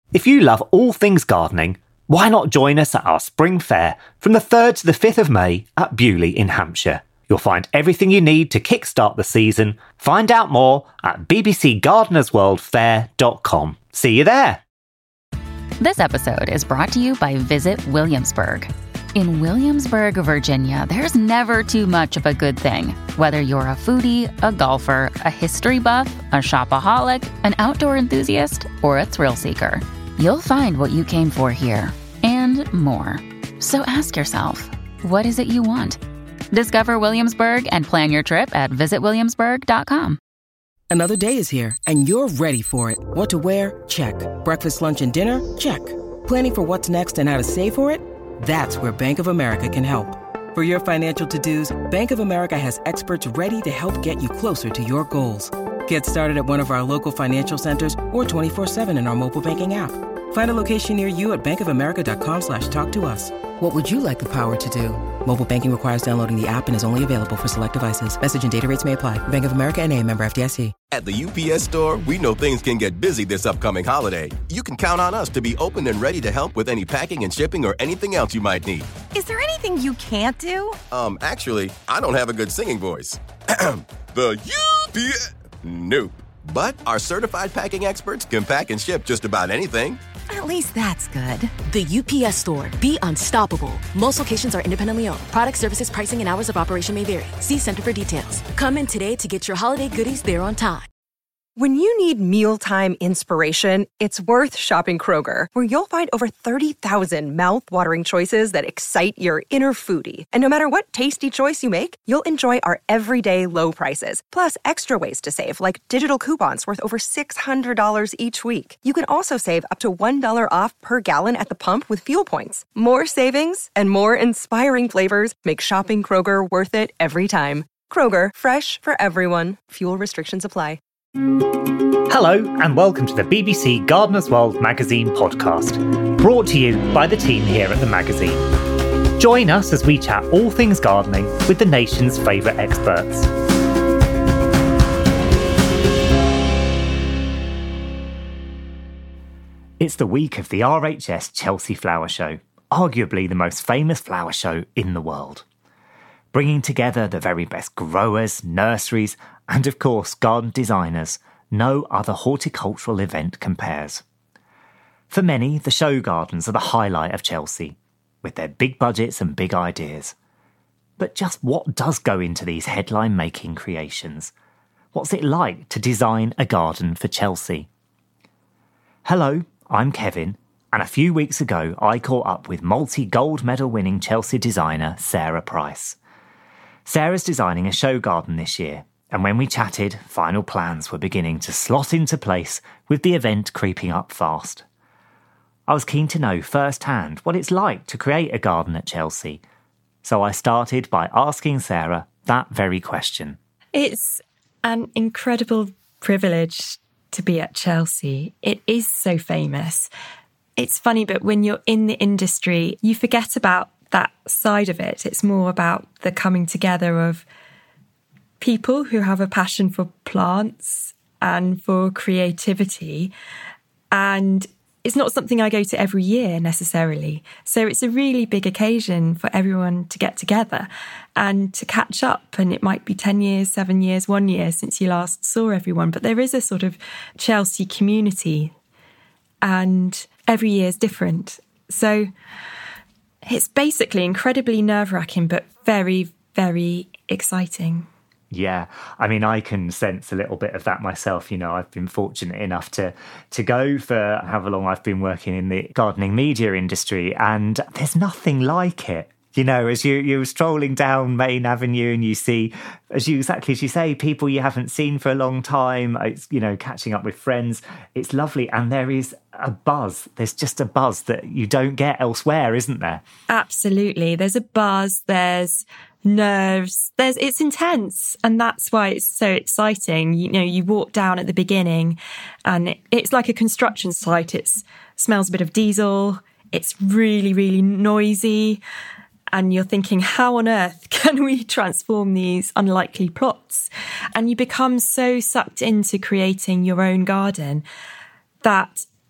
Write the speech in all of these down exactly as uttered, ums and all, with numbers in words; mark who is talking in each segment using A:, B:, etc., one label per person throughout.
A: If you love all things gardening, why not join us at our spring fair from the third to the fifth of May at Bewley in Hampshire? You'll find everything you need to kickstart the season. Find out more at b b c gardeners world fair dot com. See you there!
B: This episode is brought to you by Visit Williamsburg. In Williamsburg, Virginia, there's never too much of a good thing. Whether you're a foodie, a golfer, a history buff, a shopaholic, an outdoor enthusiast, or a thrill seeker, you'll find what you came for here and more. So ask yourself, what is it you want? Discover Williamsburg and plan your trip at visit williamsburg dot com.
C: Another day is here, and you're ready for it. What to wear? Check. Breakfast, lunch, and dinner? Check. Planning for what's next and how to save for it? That's where Bank of America can help. For your financial to-dos, Bank of America has experts ready to help get you closer to your goals. Get started at one of our local financial centers or twenty-four seven in our mobile banking app. Find a location near you at bankofamerica.com slash talk to us. What would you like the power to do? Mobile banking requires downloading the app and is only available for select devices. Message and data rates may apply. Bank of America N A, member F D I C.
D: At the U P S Store, we know things can get busy this upcoming holiday. You can count on us to be open and ready to help with any packing and shipping or anything else you might need.
E: Is there anything you can't do?
D: Um, actually, I don't have a good singing voice. The U P S... Nope. But our certified packing experts can pack and ship just about anything.
E: At least that's good.
F: The U P S Store. Be unstoppable. Most locations are independently owned. Product, services, pricing, and hours of operation may vary. See Center for details. Come in today to get your holiday goodies there on time.
G: When you need mealtime inspiration, it's worth shopping Kroger, where you'll find over thirty thousand mouth-watering choices that excite your inner foodie. And no matter what tasty choice you make, you'll enjoy our everyday low prices, plus extra ways to save, like digital coupons worth over six hundred dollars each week. You can also save up to one dollar off per gallon at the pump with fuel points. More savings and more inspiring flavors make shopping Kroger worth it every time. Kroger, fresh for everyone. Fuel restrictions apply.
A: Hello and welcome to the B B C Gardeners World magazine podcast, brought to you by the team here at the magazine. Join us as we chat all things gardening with the nation's favourite experts. It's the week of the R H S Chelsea Flower Show, arguably the most famous flower show in the world. Bringing together the very best growers, nurseries, and of course garden designers, no other horticultural event compares. For many, the show gardens are the highlight of Chelsea, with their big budgets and big ideas. But just what does go into these headline-making creations? What's it like to design a garden for Chelsea? Hello, I'm Kevin, and a few weeks ago I caught up with multi-gold medal winning Chelsea designer Sarah Price. Sarah's designing a show garden this year, and when we chatted, final plans were beginning to slot into place with the event creeping up fast. I was keen to know firsthand what it's like to create a garden at Chelsea, so I started by asking Sarah that very question.
H: It's an incredible privilege to be at Chelsea. It is so famous. It's funny, but when you're in the industry, you forget about that side of it. It's more about the coming together of people who have a passion for plants and for creativity. And it's not something I go to every year necessarily. So it's a really big occasion for everyone to get together and to catch up. And it might be ten years, seven years, one year since you last saw everyone. But there is a sort of Chelsea community and every year is different. So it's basically incredibly nerve-wracking, but very, very exciting.
A: Yeah, I mean, I can sense a little bit of that myself. You know, I've been fortunate enough to to go for however long I've been working in the gardening media industry, and there's nothing like it. You know, as you, you're strolling down Main Avenue and you see, as you exactly as you say, people you haven't seen for a long time, it's, you know, catching up with friends. It's lovely. And there is a buzz. There's just a buzz that you don't get elsewhere, isn't there?
H: Absolutely. There's a buzz. There's nerves. There's it's intense. And that's why it's so exciting. You know, you walk down at the beginning and it, it's like a construction site. It smells a bit of diesel. It's really, really noisy. And you're thinking, how on earth can we transform these unlikely plots? And you become so sucked into creating your own garden that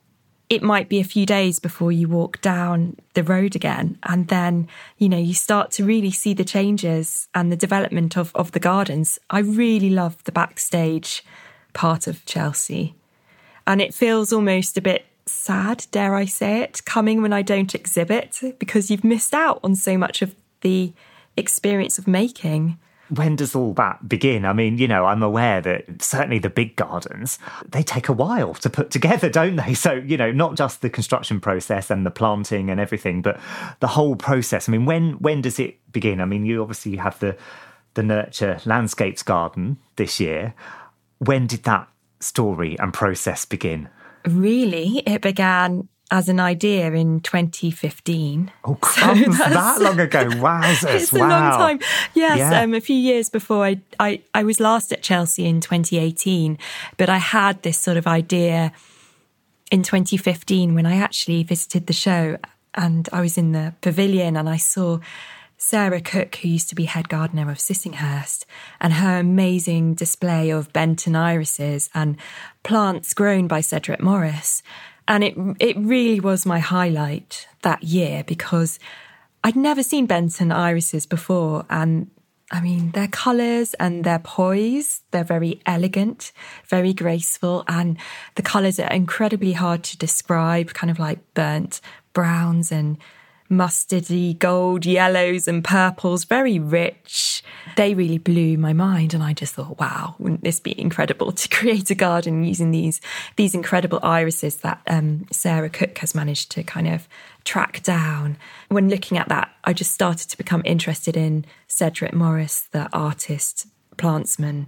H: it might be a few days before you walk down the road again. And then, you know, you start to really see the changes and the development of, of the gardens. I really love the backstage part of Chelsea. And it feels almost a bit sad, dare I say it, coming when I don't exhibit, because you've missed out on so much of the experience of making.
A: When does all that begin? I mean, you know, I'm aware that certainly the big gardens, they take a while to put together, don't they? So, you know, not just the construction process and the planting and everything, but the whole process. I mean, when when does it begin? I mean, you obviously have the, the Nurture Landscapes Garden this year. When did that story and process begin?
H: Really, it began as an idea in twenty fifteen.
A: Oh, crumbs, so that long ago. Wowzers,
H: It's a
A: wow.
H: long time. Yes,
A: Yeah.
H: um, a few years before I, I, I was last at Chelsea in twenty eighteen, but I had this sort of idea in twenty fifteen when I actually visited the show, and I was in the pavilion and I saw Sarah Cook, who used to be head gardener of Sissinghurst, and her amazing display of Benton irises and plants grown by Cedric Morris. And it it really was my highlight that year, because I'd never seen Benton irises before. And I mean, their colours and their poise, they're very elegant, very graceful. And the colours are incredibly hard to describe, kind of like burnt browns and mustardy gold, yellows and purples, very rich. They really blew my mind, and I just thought, wow, wouldn't this be incredible to create a garden using these these incredible irises that um, Sarah Cook has managed to kind of track down. When looking at that, I just started to become interested in Cedric Morris, the artist, plantsman,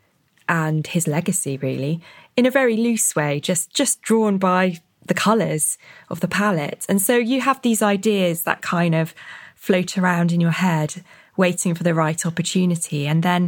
H: and his legacy, really, in a very loose way, just just drawn by the colours of the palette. And so you have these ideas that kind of float around in your head, waiting for the right opportunity. And then,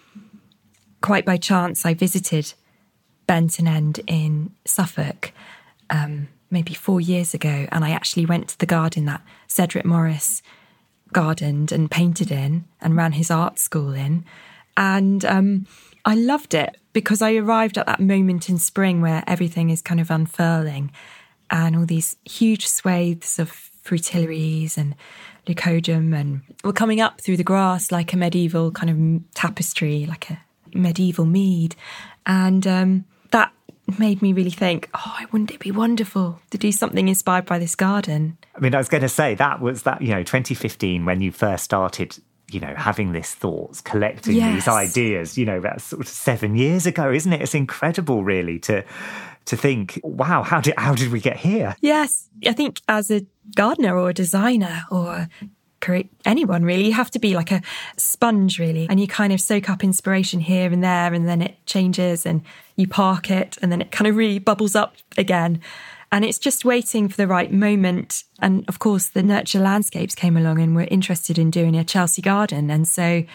H: quite by chance, I visited Benton End in Suffolk um, maybe four years ago, and I actually went to the garden that Cedric Morris gardened and painted in and ran his art school in. And um, I loved it, because I arrived at that moment in spring where everything is kind of unfurling, and all these huge swathes of fritillaries and leucodium and were coming up through the grass like a medieval kind of tapestry, like a medieval mead. And um, that made me really think, oh, wouldn't it be wonderful to do something inspired by this garden?
A: I mean, I was going to say, that was that, you know, twenty fifteen, when you first started, you know, having these thoughts, collecting
H: Yes.
A: these ideas, you know, that's sort of seven years ago, isn't it? It's incredible, really, to to think, wow, how did how did we get here?
H: Yes. I think as a gardener or a designer or create anyone, really, you have to be like a sponge, really, and you kind of soak up inspiration here and there, and then it changes and you park it, and then it kind of really bubbles up again. And it's just waiting for the right moment. And of course, the Nurture Landscapes came along and were interested in doing a Chelsea garden. And so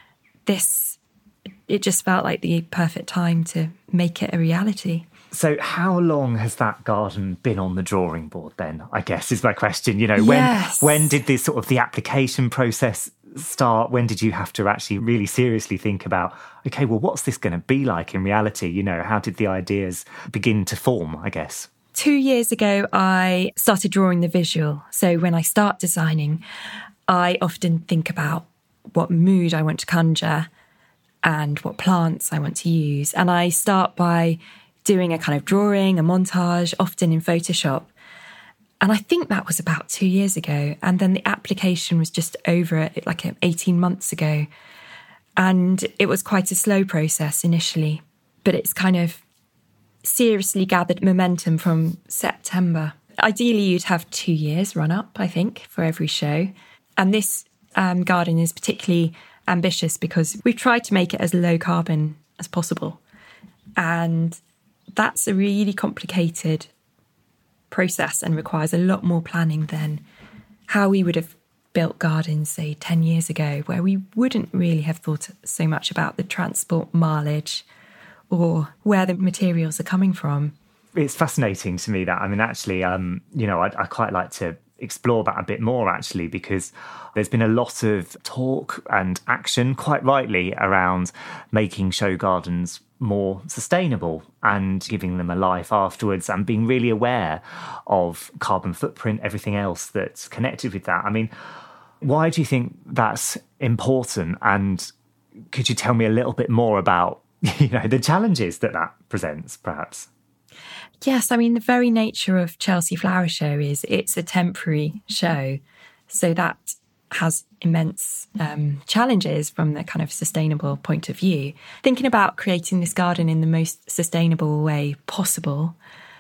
H: this, it just felt like the perfect time to make it a reality.
A: So how long has that garden been on the drawing board then, I guess, is my question. You know, when
H: Yes.
A: when did this sort of the application process start? When did you have to actually really seriously think about, okay, well, what's this going to be like in reality? You know, how did the ideas begin to form, I guess?
H: Two years ago, I started drawing the visual. So when I start designing, I often think about what mood I want to conjure and what plants I want to use. And I start by doing a kind of drawing, a montage, often in Photoshop. And I think that was about two years ago. And then the application was just over like eighteen months ago. And it was quite a slow process initially, but it's kind of seriously gathered momentum from September. Ideally, you'd have two years run up, I think, for every show. And this um, garden is particularly ambitious because we've tried to make it as low carbon as possible. And that's a really complicated process and requires a lot more planning than how we would have built gardens, say, ten years ago, where we wouldn't really have thought so much about the transport mileage or where the materials are coming from.
A: It's fascinating to me that, I mean, actually, um, you know, I, I quite like to explore that a bit more, actually, because there's been a lot of talk and action, quite rightly, around making show gardens more sustainable and giving them a life afterwards, and being really aware of carbon footprint, everything else that's connected with that. I mean, why do you think that's important? And could you tell me a little bit more about, you know, the challenges that that presents, perhaps?
H: Yes, I mean, the very nature of Chelsea Flower Show is it's a temporary show. So that has immense um, challenges from the kind of sustainable point of view. Thinking about creating this garden in the most sustainable way possible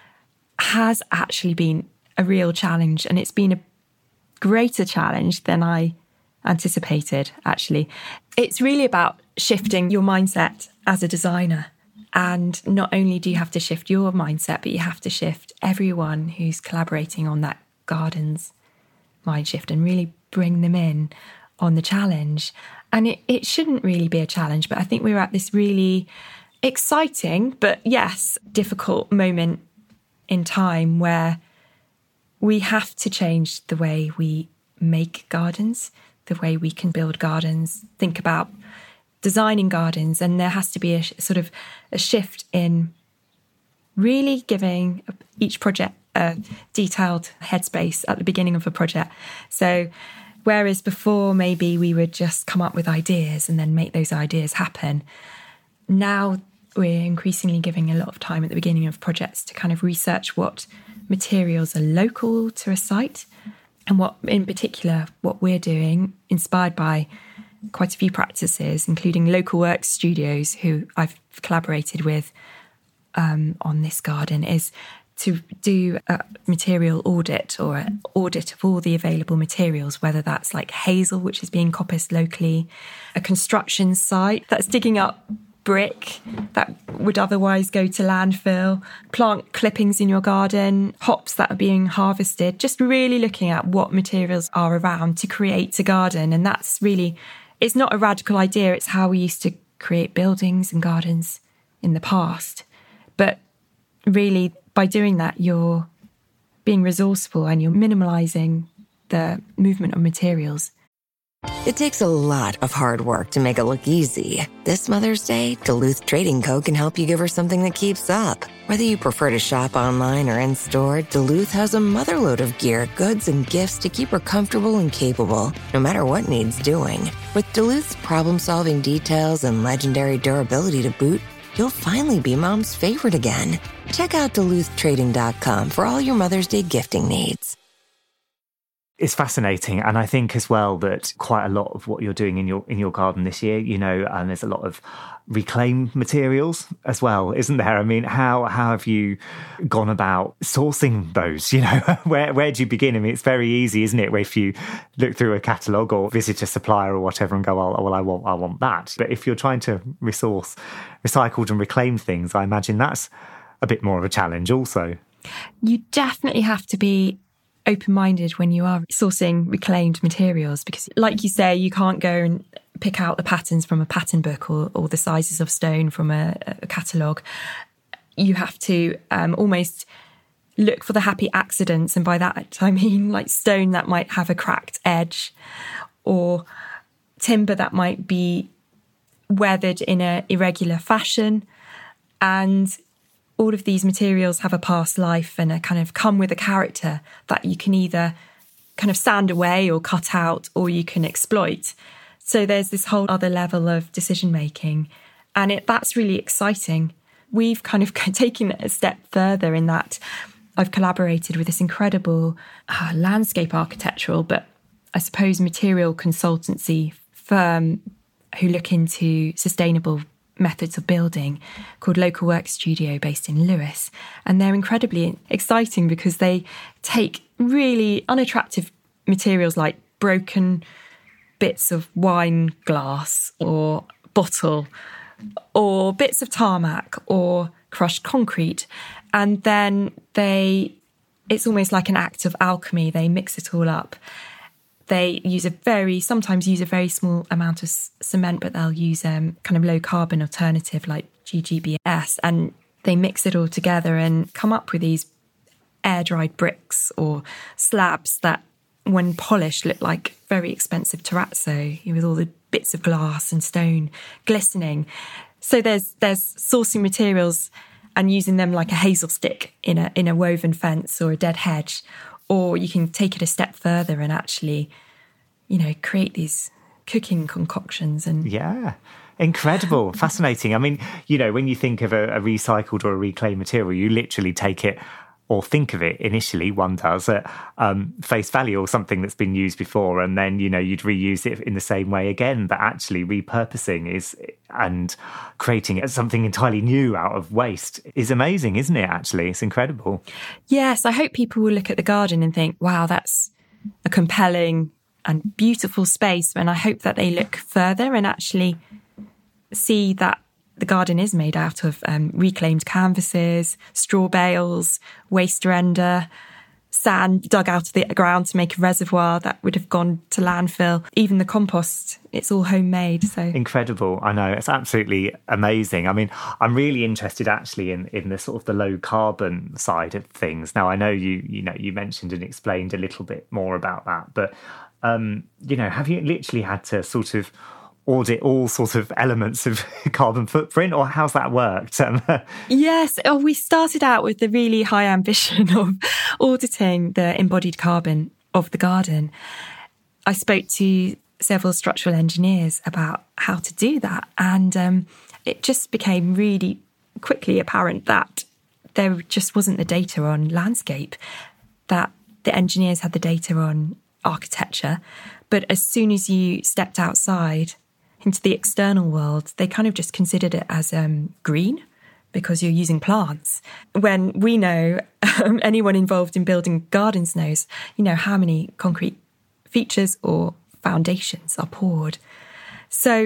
H: has actually been a real challenge, and it's been a greater challenge than I anticipated, actually. It's really about shifting your mindset as a designer. And not only do you have to shift your mindset, but you have to shift everyone who's collaborating on that garden's mind shift and really bring them in on the challenge. And it, it shouldn't really be a challenge, but I think we're at this really exciting, but yes, difficult moment in time where we have to change the way we make gardens, the way we can build gardens, think about designing gardens, and there has to be a sort of a shift in really giving each project a detailed headspace at the beginning of a project. So whereas before maybe we would just come up with ideas and then make those ideas happen, now we're increasingly giving a lot of time at the beginning of projects to kind of research what materials are local to a site, and what in particular what we're doing, inspired by quite a few practices, including Local Works Studios, who I've collaborated with um, on this garden, is to do a material audit or an audit of all the available materials, whether that's like hazel, which is being coppiced locally, a construction site that's digging up brick that would otherwise go to landfill, plant clippings in your garden, hops that are being harvested, just really looking at what materials are around to create a garden. And that's really, it's not a radical idea, it's how we used to create buildings and gardens in the past. But really, by doing that, you're being resourceful and you're minimalising the movement of materials.
I: It takes a lot of hard work to make it look easy. This Mother's Day, Duluth Trading Co. can help you give her something that keeps up. Whether you prefer to shop online or in-store, Duluth has a motherload of gear, goods, and gifts to keep her comfortable and capable, no matter what needs doing. With Duluth's problem-solving details and legendary durability to boot, you'll finally be mom's favorite again. Check out Duluth Trading dot com for all your Mother's Day gifting needs.
A: It's fascinating, and I think as well that quite a lot of what you're doing in your in your garden this year, you know, and there's a lot of reclaimed materials as well, isn't there? I mean, how how have you gone about sourcing those? You know, where where do you begin? I mean, it's very easy, isn't it, if you look through a catalogue or visit a supplier or whatever and go, oh, well, I want I want that. But if you're trying to resource recycled and reclaimed things, I imagine that's a bit more of a challenge also.
H: You definitely have to be open-minded when you are sourcing reclaimed materials, because like you say, you can't go and pick out the patterns from a pattern book or, or the sizes of stone from a, a catalogue. You have to um, almost look for the happy accidents, and by that I mean like stone that might have a cracked edge or timber that might be weathered in an irregular fashion. And all of these materials have a past life and a kind of come with a character that you can either kind of sand away or cut out, or you can exploit. So there's this whole other level of decision making, and it, that's really exciting. We've kind of taken it a step further in that I've collaborated with this incredible uh, landscape architectural, but I suppose material consultancy firm who look into sustainable methods of building, called Local Works Studio, based in Lewes. And they're incredibly exciting because they take really unattractive materials like broken bits of wine glass or bottle or bits of tarmac or crushed concrete, and then they it's almost like an act of alchemy. They mix it all up. They use a very, sometimes use a very small amount of cement, but they'll use a um, kind of low carbon alternative like G G B S, and they mix it all together and come up with these air dried bricks or slabs that when polished, looked like very expensive terrazzo with all the bits of glass and stone glistening. So there's there's sourcing materials and using them like a hazel stick in a in a woven fence or a dead hedge, or you can take it a step further and actually, you know, create these cooking concoctions. And
A: yeah, incredible, fascinating. I mean, you know, when you think of a, a recycled or a reclaimed material, you literally take it or think of it initially, one does, at um, face value, or something that's been used before, and then, you know, you'd reuse it in the same way again. But actually repurposing is and creating something entirely new out of waste is amazing, isn't it, actually? It's incredible.
H: Yes, I hope people will look at the garden and think, wow, that's a compelling and beautiful space. And I hope that they look further and actually see that the garden is made out of um, reclaimed canvases, straw bales, waste render, sand dug out of the ground to make a reservoir that would have gone to landfill. Even the compost, it's all homemade. So
A: incredible. I know, it's absolutely amazing. I mean, I'm really interested actually in, in the sort of the low carbon side of things. Now, I know you you know you mentioned and explained a little bit more about that, but um, you know, have you literally had to sort of audit all sorts of elements of carbon footprint, or how's that worked?
H: Yes, oh, we started out with the really high ambition of auditing the embodied carbon of the garden. I spoke to several structural engineers about how to do that, and um, it just became really quickly apparent that there just wasn't the data on landscape, that the engineers had the data on architecture, but as soon as you stepped outside into the external world, they kind of just considered it as um, green because you're using plants. When we know, um, anyone involved in building gardens knows, you know, how many concrete features or foundations are poured. So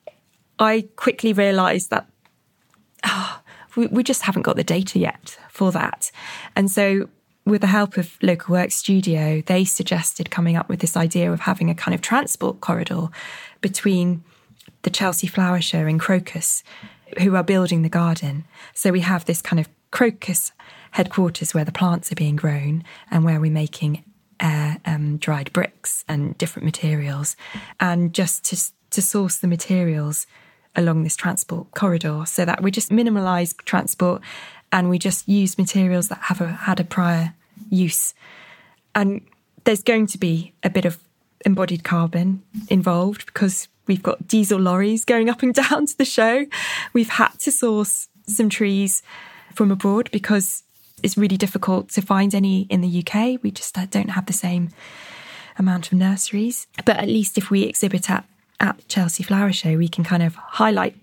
H: I quickly realised that oh, we, we just haven't got the data yet for that. And so with the help of Local Works Studio, they suggested coming up with this idea of having a kind of transport corridor between the Chelsea Flower Show and Crocus, who are building the garden. So we have this kind of Crocus headquarters where the plants are being grown and where we're making air um, dried bricks and different materials, and just to, to source the materials along this transport corridor so that we just minimalise transport and we just use materials that have a, had a prior use. And there's going to be a bit of embodied carbon involved because we've got diesel lorries going up and down to the show. We've had to source some trees from abroad because it's really difficult to find any in the U K. We just don't have the same amount of nurseries. But at least if we exhibit at, at the Chelsea Flower Show, we can kind of highlight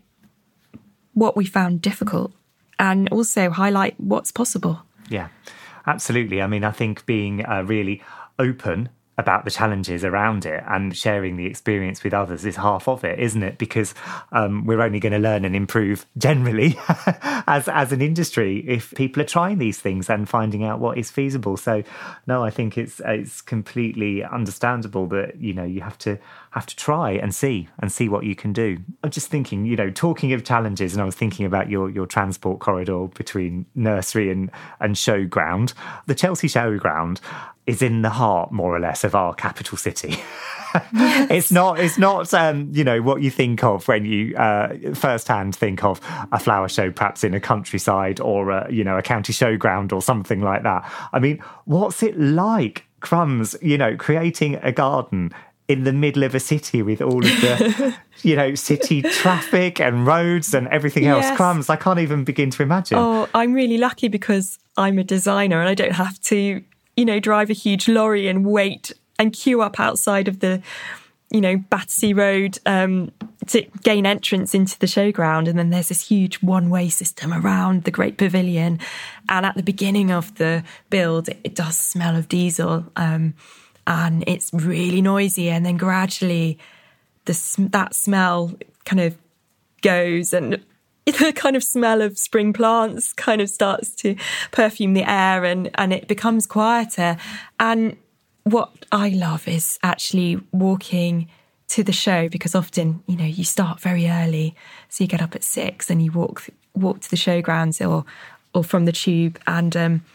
H: what we found difficult and also highlight what's possible.
A: Yeah, absolutely. I mean, I think being uh, really open about the challenges around it and sharing the experience with others is half of it, isn't it? Because um, we're only going to learn and improve generally as as an industry if people are trying these things and finding out what is feasible. So, no, I think it's it's completely understandable that, you know, you have to have to try and see and see what you can do. I'm just thinking, you know, talking of challenges, and I was thinking about your your transport corridor between nursery and and showground. The Chelsea Showground is in the heart, more or less, of our capital city. Yes. It's not, it's not, um, you know, what you think of when you uh, firsthand think of a flower show, perhaps in a countryside or, a, you know, a county showground or something like that. I mean, what's it like, crumbs, you know, creating a garden in the middle of a city with all of the, you know, city traffic and roads and everything else? Yes. Crumbs, I can't even begin to imagine.
H: Oh, I'm really lucky because I'm a designer and I don't have to, you know, drive a huge lorry and wait and queue up outside of the, you know, Battersea Road um, to gain entrance into the showground. And then there's this huge one-way system around the Great Pavilion. And at the beginning of the build, it does smell of diesel um, and it's really noisy. And then gradually the that smell kind of goes and the kind of smell of spring plants kind of starts to perfume the air and, and it becomes quieter. And what I love is actually walking to the show because often, you know, you start very early. So you get up at six and you walk walk to the showgrounds or or from the tube. And um,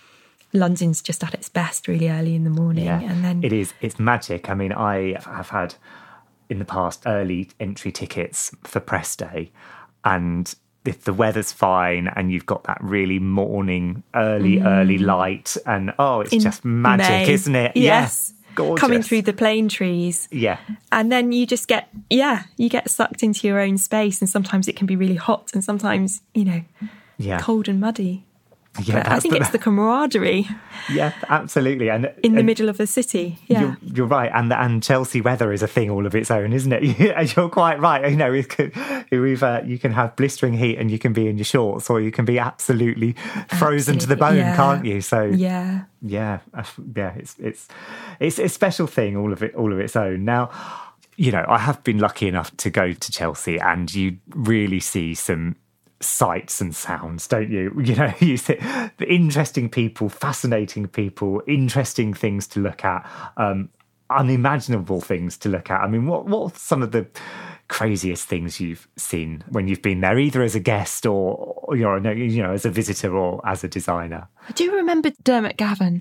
H: London's just at its best really early in the morning.
A: Yeah,
H: and then
A: it is. It's magic. I mean, I have had in the past early entry tickets for press day, and if the weather's fine and you've got that really morning, early, mm. early light, and oh, it's in just magic,
H: May.
A: Isn't it?
H: Yes.
A: Yeah, gorgeous.
H: Coming through the plane trees.
A: Yeah.
H: And then you just get, yeah, you get sucked into your own space, and sometimes it can be really hot and sometimes, you know, yeah. cold and muddy.
A: Yeah,
H: I think the, it's the camaraderie.
A: Yeah, absolutely. And
H: in the
A: and
H: middle of the city. Yeah,
A: you're, you're right. And and Chelsea weather is a thing all of its own, isn't it? You're quite right. You know, it could, we've uh, you can have blistering heat and you can be in your shorts, or you can be absolutely frozen absolutely. to the bone,
H: yeah.
A: can't you? So
H: yeah,
A: yeah, yeah. It's it's it's a special thing, all of it, all of its own. Now, you know, I have been lucky enough to go to Chelsea, and you really see some sights and sounds, don't you? You know, you see the interesting people, fascinating people, interesting things to look at, um, unimaginable things to look at. I mean, what what are some of the craziest things you've seen when you've been there, either as a guest or, or you're, you know, as a visitor or as a designer?
H: I do remember Dermot Gavin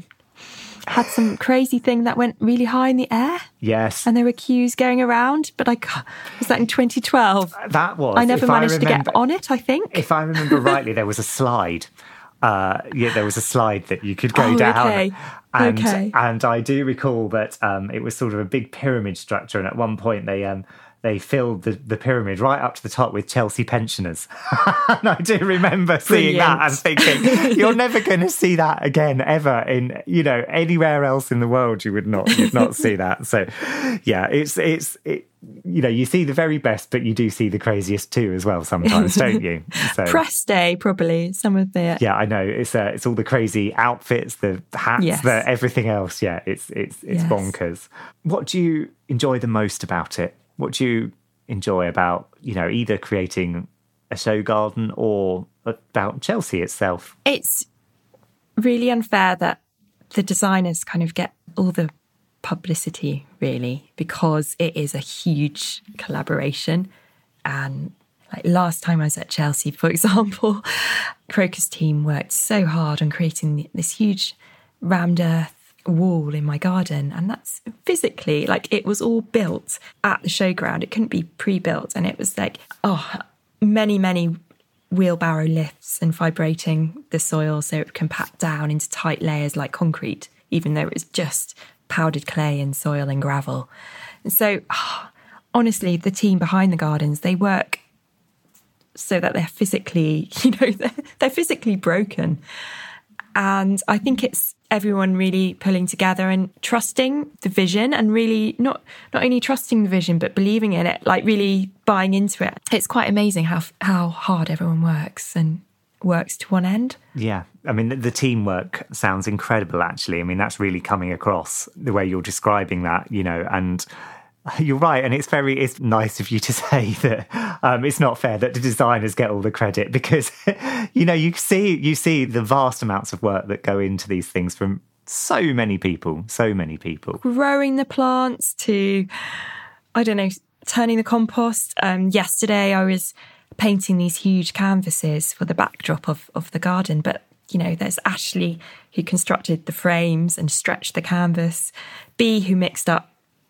H: had some crazy thing that went really high in the air.
A: Yes.
H: And there were queues going around, but I was that in twenty twelve?
A: That was.
H: I never managed I remember, to get on it, I think.
A: If I remember rightly, there was a slide. Uh, yeah, there was a slide that you could go
H: oh,
A: down.
H: Okay.
A: And,
H: okay.
A: and I do recall that um, it was sort of a big pyramid structure, and at one point they... Um, They filled the, the pyramid right up to the top with Chelsea pensioners. And I do remember seeing
H: Brilliant.
A: that and thinking, you're never going to see that again, ever, in, you know, anywhere else in the world. You would not, you'd not see that. So, yeah, it's, it's, it, you know, you see the very best, but you do see the craziest too as well sometimes, don't you? So,
H: press day, probably, some of the...
A: Yeah, I know. It's uh, it's all the crazy outfits, the hats,
H: yes.
A: the everything else. Yeah, it's, it's, it's
H: yes.
A: bonkers. What do you enjoy the most about it? What do you enjoy about, you know, either creating a show garden or about Chelsea itself?
H: It's really unfair that the designers kind of get all the publicity, really, because it is a huge collaboration. And like last time I was at Chelsea, for example, Crocus team worked so hard on creating this huge rammed earth wall in my garden, and that's physically, like, it was all built at the showground. It couldn't be pre-built, and it was like, oh, many many wheelbarrow lifts and vibrating the soil so it would compact down into tight layers like concrete, even though it was just powdered clay and soil and gravel. And so oh, honestly, the team behind the gardens, they work so that they're physically, you know, they're, they're physically broken. And I think it's everyone really pulling together and trusting the vision, and really not not only trusting the vision, but believing in it, like really buying into it. It's quite amazing how how hard everyone works and works to one end.
A: Yeah. I mean, the, the teamwork sounds incredible, actually. I mean, that's really coming across the way you're describing that, you know, and... You're right, and it's very it's nice of you to say that um, it's not fair that the designers get all the credit, because you know you see you see the vast amounts of work that go into these things from so many people, so many people.
H: Growing the plants to, I don't know, turning the compost. Um, yesterday I was painting these huge canvases for the backdrop of, of the garden, but you know, there's Ashley who constructed the frames and stretched the canvas, B who mixed up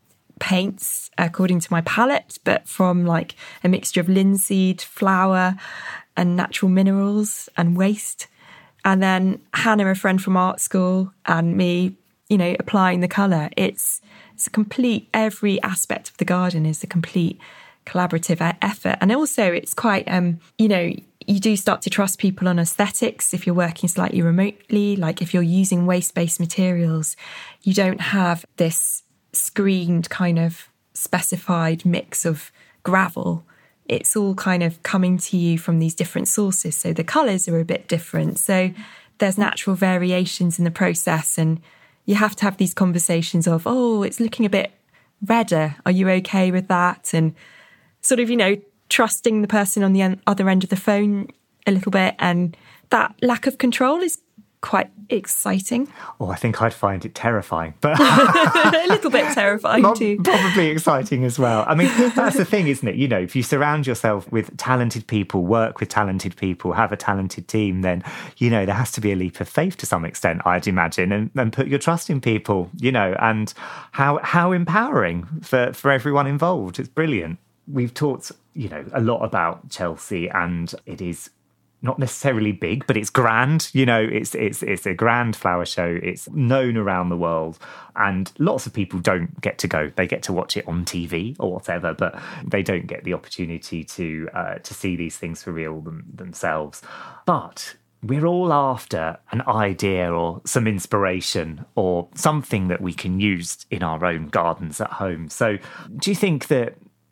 H: paints according to my palette, but from like a mixture of linseed, flour and natural minerals and waste. And then Hannah, a friend from art school, and me, you know, applying the colour. It's it's a complete, every aspect of the garden is a complete collaborative effort. And also it's quite, um, you know, you do start to trust people on aesthetics if you're working slightly remotely. Like if you're using waste-based materials, you don't have this screened kind of specified mix of gravel. It's all kind of coming to you from these different sources, so the colours are a bit different, so there's natural variations in the process, and you have to have these conversations of, oh, it's looking a bit redder, are you okay with that? And sort of, you know, trusting the person on the other end of the phone a little bit. And that lack of control is quite exciting.
A: Oh, I think I'd find it terrifying, but
H: a little bit terrifying too.
A: Probably exciting as well. I mean, that's the thing, isn't it? You know, if you surround yourself with talented people, work with talented people, have a talented team, then, you know, there has to be a leap of faith to some extent, I'd imagine, and, and put your trust in people, you know, and how how empowering for, for everyone involved. It's brilliant. We've talked, you know, a lot about Chelsea, and it is not necessarily big, but it's grand. You know, it's it's it's a grand flower show. It's known around the world, and lots of people don't get to go. They get to watch it on T V or whatever, but they don't get the opportunity to uh, to see these things for real them, themselves. But we're all after an idea or some inspiration or something that we can use in our own gardens at home. So, do you think that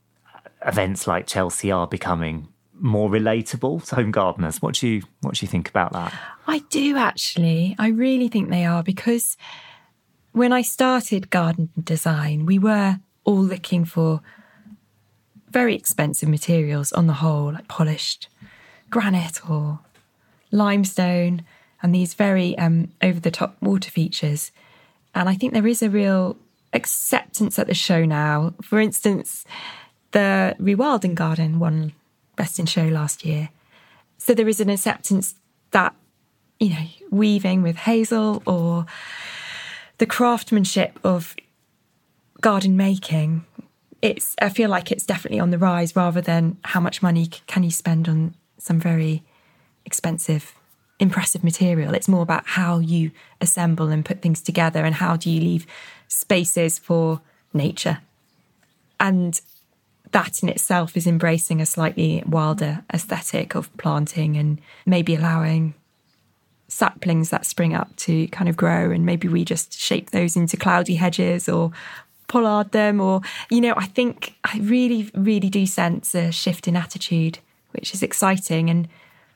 A: events like Chelsea are becoming more relatable to home gardeners? What do you what do you think about that?
H: I do, actually. I really think they are, because when I started garden design, we were all looking for very expensive materials on the whole, like polished granite or limestone, and these very um, over-the-top water features. And I think there is a real acceptance at the show now. For instance, the Rewilding Garden won Best in Show last year. So there is an acceptance that, you know, weaving with hazel or the craftsmanship of garden making, it's, I feel like it's definitely on the rise, rather than how much money can you spend on some very expensive, impressive material. It's more about how you assemble and put things together, and how do you leave spaces for nature. And that in itself is embracing a slightly wilder aesthetic of planting, and maybe allowing saplings that spring up to kind of grow, and maybe we just shape those into cloudy hedges or pollard them, or, you know, I think I really, really do sense a shift in attitude, which is exciting, and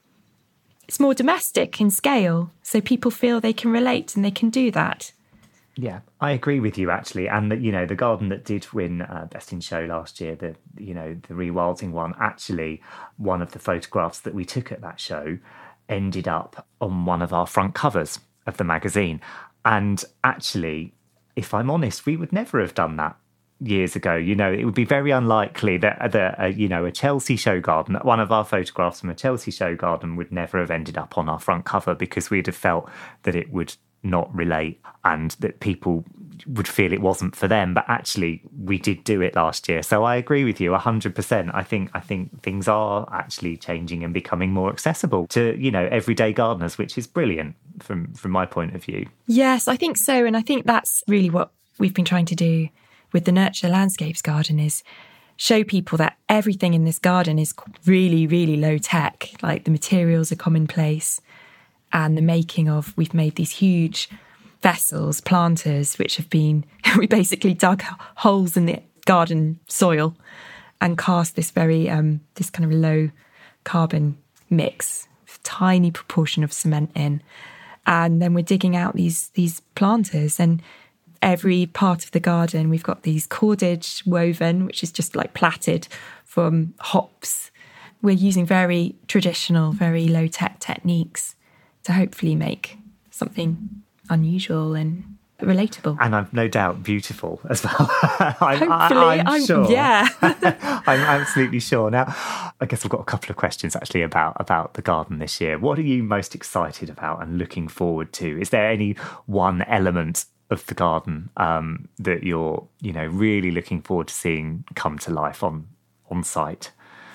H: it's more domestic in scale, so people feel they can relate and they can do that.
A: Yeah, I agree with you, actually. And, that, you know, the garden that did win uh, Best in Show last year, the, you know, the Rewilding one, actually, one of the photographs that we took at that show ended up on one of our front covers of the magazine. And actually, if I'm honest, we would never have done that years ago. You know, it would be very unlikely that, that uh, you know, a Chelsea show garden, one of our photographs from a Chelsea show garden would never have ended up on our front cover, because we'd have felt that it would not relate and that people would feel it wasn't for them. But actually, we did do it last year. So I agree with you one hundred percent. I think I think things are actually changing and becoming more accessible to, you know, everyday gardeners, which is brilliant from from my point of view.
H: Yes, I think so. And I think that's really what we've been trying to do with the Nurture Landscapes garden, is show people that everything in this garden is really, really low tech. Like, the materials are commonplace, and the making of, we've made these huge vessels, planters, which have been, we basically dug holes in the garden soil and cast this very, um, this kind of low carbon mix, tiny proportion of cement in. And then we're digging out these, these planters, and every part of the garden, we've got these cordage woven, which is just like plaited from hops. We're using very traditional, very low-tech techniques to hopefully make something unusual and relatable.
A: And I've no doubt beautiful as well. I'm,
H: Hopefully,
A: I, I'm,
H: I'm
A: sure.
H: Yeah.
A: I'm absolutely sure. Now, I guess I've got a couple of questions actually about, about the garden this year. What are you most excited about and looking forward to? Is there any one element of the garden um, that you're, you know, really looking forward to seeing come to life on on site?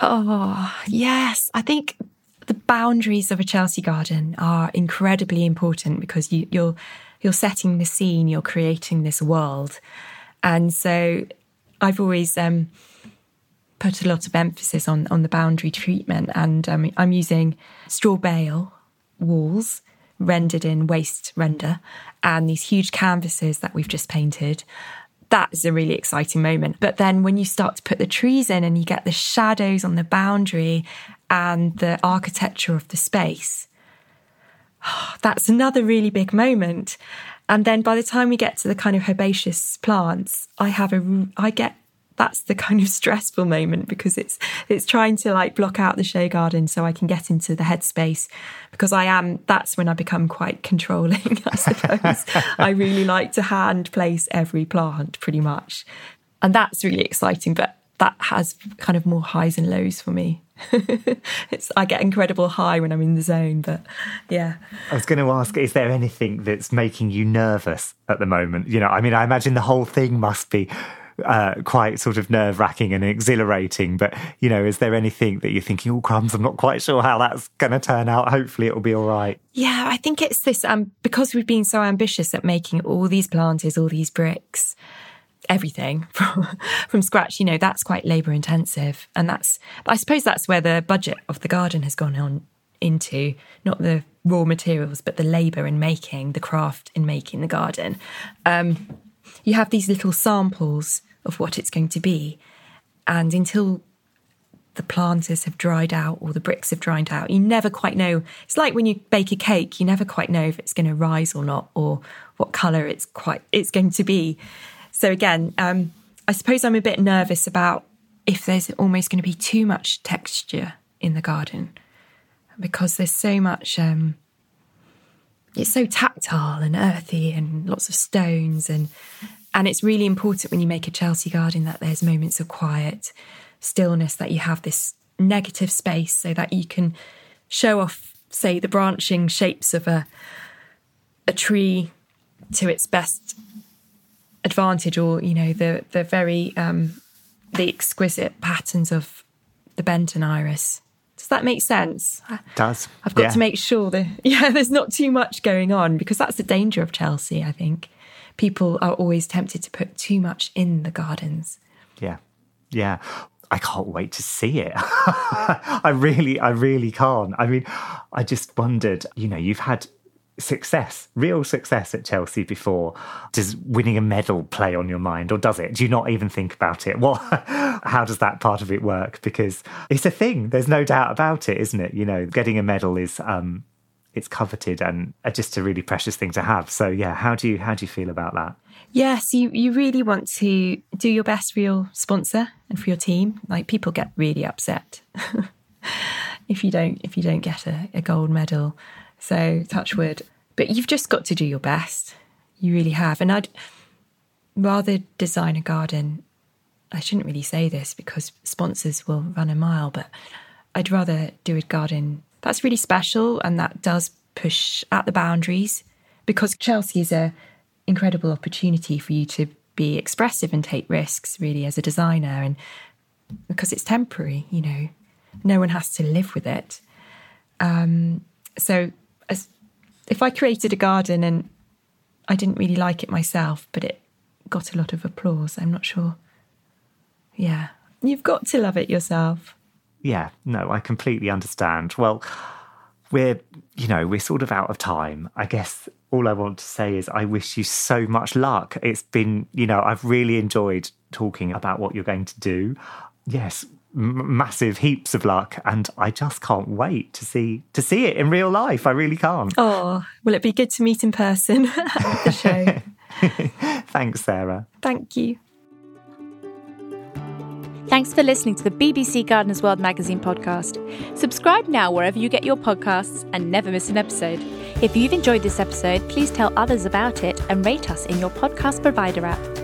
H: Oh, yes. I think the boundaries of a Chelsea garden are incredibly important, because you, you're you're setting the scene, you're creating this world. And so I've always um, put a lot of emphasis on, on the boundary treatment, and um, I'm using straw bale walls rendered in waste render, and these huge canvases that we've just painted. That is a really exciting moment. But then when you start to put the trees in and you get the shadows on the boundary and the architecture of the space, that's another really big moment. And then by the time we get to the kind of herbaceous plants, I have a, I get that's the kind of stressful moment, because it's it's trying to like block out the show garden so I can get into the headspace, because I am, that's when I become quite controlling, I suppose. I really like to hand place every plant pretty much. And that's really exciting, but that has kind of more highs and lows for me. it's I get incredible high when I'm in the zone, but yeah.
A: I was going to ask, is there anything that's making you nervous at the moment? You know, I mean, I imagine the whole thing must be uh, quite sort of nerve-wracking and exhilarating, but, you know, is there anything that you're thinking, oh, crumbs, I'm not quite sure how that's going to turn out. Hopefully it'll be all right.
H: Yeah, I think it's this, um, because we've been so ambitious at making all these planters, all these bricks, everything from, from scratch, you know, that's quite labour intensive. And that's, I suppose that's where the budget of the garden has gone on into, not the raw materials, but the labour in making, the craft in making the garden. Um, you have these little samples of what it's going to be. And until the planters have dried out or the bricks have dried out, you never quite know. It's like when you bake a cake, you never quite know if it's going to rise or not, or what colour it's quite it's going to be. So again, um, I suppose I'm a bit nervous about if there's almost going to be too much texture in the garden, because there's so much, um, it's so tactile and earthy and lots of stones. And, and it's really important when you make a Chelsea garden that there's moments of quiet, stillness, that you have this negative space so that you can show off, say, the branching shapes of a, a tree to its best advantage, or, you know, the the very um the exquisite patterns of the Benton iris. Does that make sense?
A: It does.
H: I've got
A: yeah.
H: to make sure that yeah there's not too much going on, because that's the danger of Chelsea. I think people are always tempted to put too much in the gardens.
A: Yeah, yeah. I can't wait to see it. I really, I really can't. I mean, I just wondered, you know, you've had success, real success at Chelsea before. Does winning a medal play on your mind, or does it? Do you not even think about it? Well, how does that part of it work? Because it's a thing. There's no doubt about it, isn't it? You know, getting a medal is um, it's coveted and just a really precious thing to have. So yeah, how do you how do you feel about that?
H: Yes, you you really want to do your best for your sponsor and for your team. Like, people get really upset if you don't if you don't get a, a gold medal. So, touch wood. But you've just got to do your best. You really have. And I'd rather design a garden, I shouldn't really say this because sponsors will run a mile, but I'd rather do a garden that's really special and that does push at the boundaries, because Chelsea is an incredible opportunity for you to be expressive and take risks, really, as a designer. And because it's temporary, you know, no one has to live with it. Um, so... As if I created a garden and I didn't really like it myself, but it got a lot of applause, I'm not sure. Yeah, you've got to love it yourself.
A: Yeah, no, I completely understand. Well, we're, you know, we're sort of out of time. I guess all I want to say is I wish you so much luck. It's been, you know, I've really enjoyed talking about what you're going to do. Yes, massive heaps of luck, and I just can't wait to see to see it in real life. I really can't.
H: Oh, will it be good to meet in person at the show?
A: Thanks, Sarah.
H: Thank you.
J: Thanks for listening to the B B C Gardeners World Magazine podcast. Subscribe now wherever you get your podcasts and never miss an episode. If you've enjoyed this episode, please tell others about it and rate us in your podcast provider app.